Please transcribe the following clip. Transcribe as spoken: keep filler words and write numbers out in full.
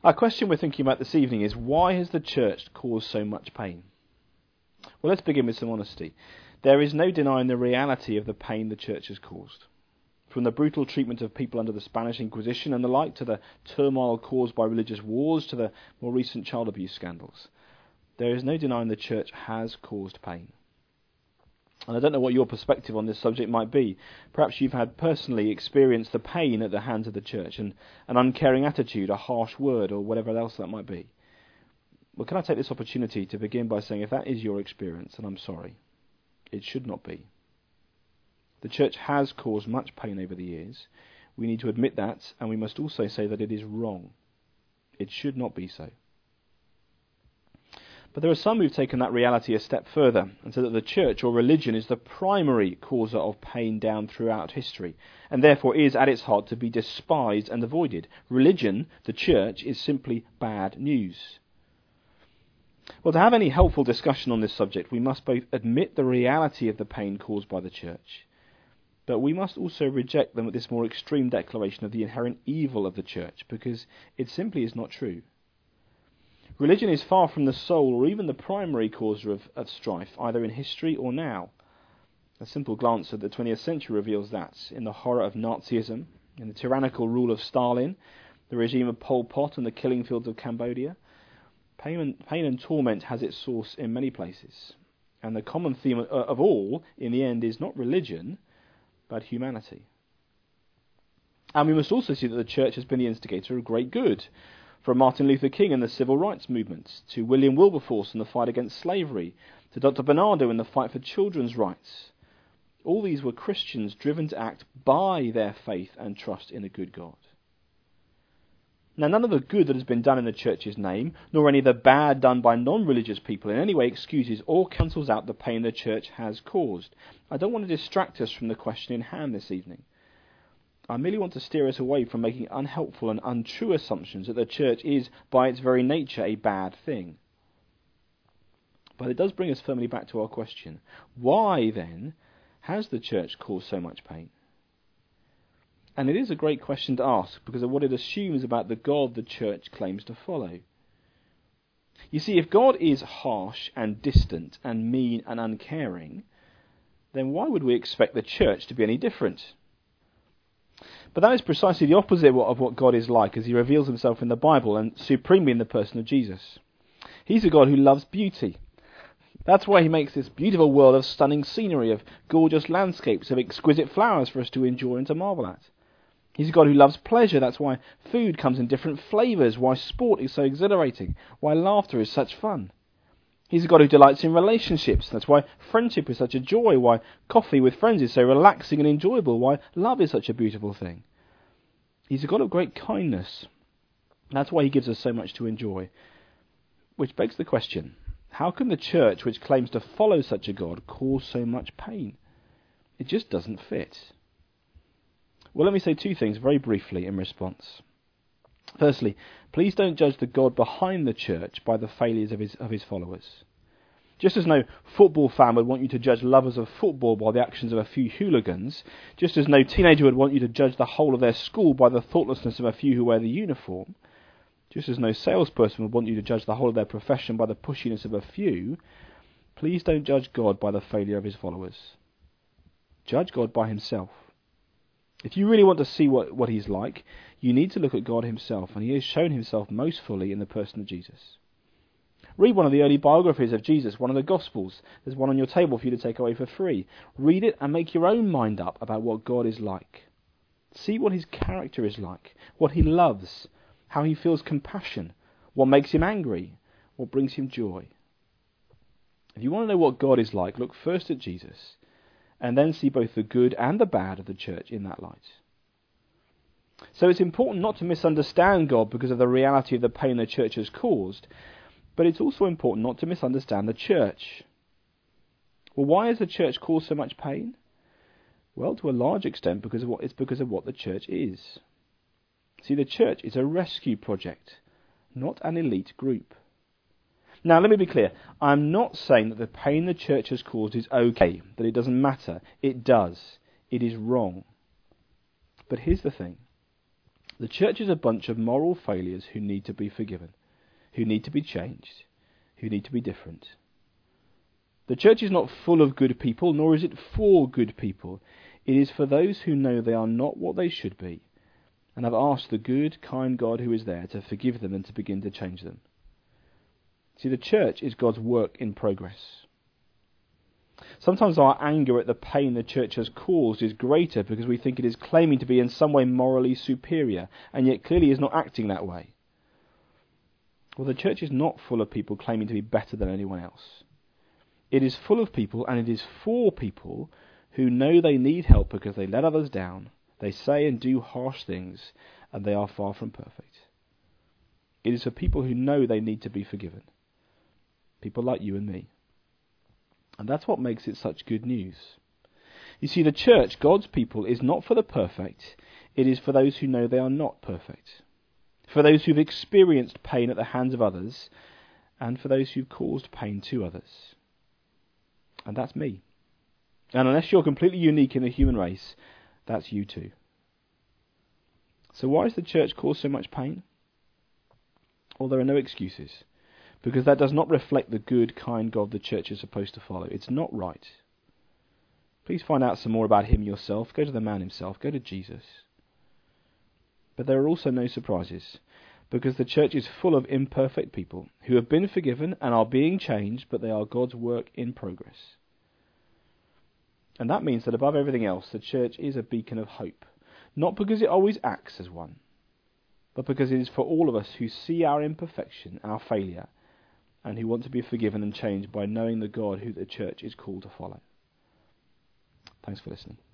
Our question we're thinking about this evening is, why has the church caused so much pain? Well, let's begin with some honesty. There is no denying the reality of the pain the church has caused. From the brutal treatment of people under the Spanish Inquisition and the like, to the turmoil caused by religious wars, to the more recent child abuse scandals, there is no denying the church has caused pain. And I don't know what your perspective on this subject might be. Perhaps you've had personally experienced the pain at the hands of the church, and an uncaring attitude, a harsh word, or whatever else that might be. Well, can I take this opportunity to begin by saying, if that is your experience, then I'm sorry. It should not be. The church has caused much pain over the years. We need to admit that, and we must also say that it is wrong. It should not be so. But there are some who've taken that reality a step further and said that the church or religion is the primary causer of pain down throughout history, and therefore is at its heart to be despised and avoided. Religion, the church, is simply bad news. Well, to have any helpful discussion on this subject, we must both admit the reality of the pain caused by the church, but we must also reject them with this more extreme declaration of the inherent evil of the church, because it simply is not true. Religion is far from the sole or even the primary causer of, of strife, either in history or now. A simple glance at the twentieth century reveals that, in the horror of Nazism, in the tyrannical rule of Stalin, the regime of Pol Pot and the killing fields of Cambodia, pain and, pain and torment has its source in many places. And the common theme of, of all, in the end, is not religion, but humanity. And we must also see that the church has been the instigator of great good, from Martin Luther King and the civil rights movement, to William Wilberforce and the fight against slavery, to Doctor Bernardo and the fight for children's rights. All these were Christians driven to act by their faith and trust in a good God. Now, none of the good that has been done in the church's name, nor any of the bad done by non-religious people in any way excuses or cancels out the pain the church has caused. I don't want to distract us from the question in hand this evening. I merely want to steer us away from making unhelpful and untrue assumptions that the church is, by its very nature, a bad thing. But it does bring us firmly back to our question. Why, then, has the church caused so much pain? And it is a great question to ask because of what it assumes about the God the church claims to follow. You see, if God is harsh and distant and mean and uncaring, then why would we expect the church to be any different? But that is precisely the opposite of what God is like as he reveals himself in the Bible, and supremely in the person of Jesus. He's a God who loves beauty. That's why he makes this beautiful world of stunning scenery, of gorgeous landscapes, of exquisite flowers for us to enjoy and to marvel at. He's a God who loves pleasure. That's why food comes in different flavours, why sport is so exhilarating, why laughter is such fun. He's a God who delights in relationships. That's why friendship is such a joy, why coffee with friends is so relaxing and enjoyable, why love is such a beautiful thing. He's a God of great kindness. That's why he gives us so much to enjoy. Which begs the question, how can the church, which claims to follow such a God, cause so much pain? It just doesn't fit. Well, let me say two things very briefly in response. Firstly, please don't judge the God behind the church by the failures of his of his followers. Just as no football fan would want you to judge lovers of football by the actions of a few hooligans, just as no teenager would want you to judge the whole of their school by the thoughtlessness of a few who wear the uniform, just as no salesperson would want you to judge the whole of their profession by the pushiness of a few, please don't judge God by the failure of his followers. Judge God by himself. If you really want to see what, what he's like, you need to look at God himself, and he has shown himself most fully in the person of Jesus. Read one of the early biographies of Jesus, one of the Gospels. There's one on your table for you to take away for free. Read it and make your own mind up about what God is like. See what his character is like, what he loves, how he feels compassion, what makes him angry, what brings him joy. If you want to know what God is like, look first at Jesus, and then see both the good and the bad of the church in that light. So it's important not to misunderstand God because of the reality of the pain the church has caused, but it's also important not to misunderstand the church. Well, why has the church caused so much pain? Well, to a large extent because of what it's because of what the church is. See, the church is a rescue project, not an elite group. Now, let me be clear. I'm not saying that the pain the church has caused is okay, that it doesn't matter. It does. It is wrong. But here's the thing. The church is a bunch of moral failures who need to be forgiven, who need to be changed, who need to be different. The church is not full of good people, nor is it for good people. It is for those who know they are not what they should be, and have asked the good, kind God who is there to forgive them and to begin to change them. See, the church is God's work in progress. Sometimes our anger at the pain the church has caused is greater because we think it is claiming to be in some way morally superior, and yet clearly is not acting that way. Well, the church is not full of people claiming to be better than anyone else. It is full of people, and it is for people who know they need help because they let others down, they say and do harsh things, and they are far from perfect. It is for people who know they need to be forgiven. People like you and me. And that's what makes it such good news. You see, the church, God's people, is not for the perfect. It is for those who know they are not perfect. For those who've experienced pain at the hands of others, and for those who've caused pain to others. And that's me. And unless you're completely unique in the human race, that's you too. So why does the church cause so much pain? Well, there are no excuses, because that does not reflect the good, kind God the church is supposed to follow. It's not right. Please find out some more about him yourself. Go to the man himself. Go to Jesus. But there are also no surprises, because the church is full of imperfect people who have been forgiven and are being changed, but they are God's work in progress. And that means that above everything else, the church is a beacon of hope, not because it always acts as one, but because it is for all of us who see our imperfection, our failure, and who want to be forgiven and changed by knowing the God who the church is called to follow. Thanks for listening.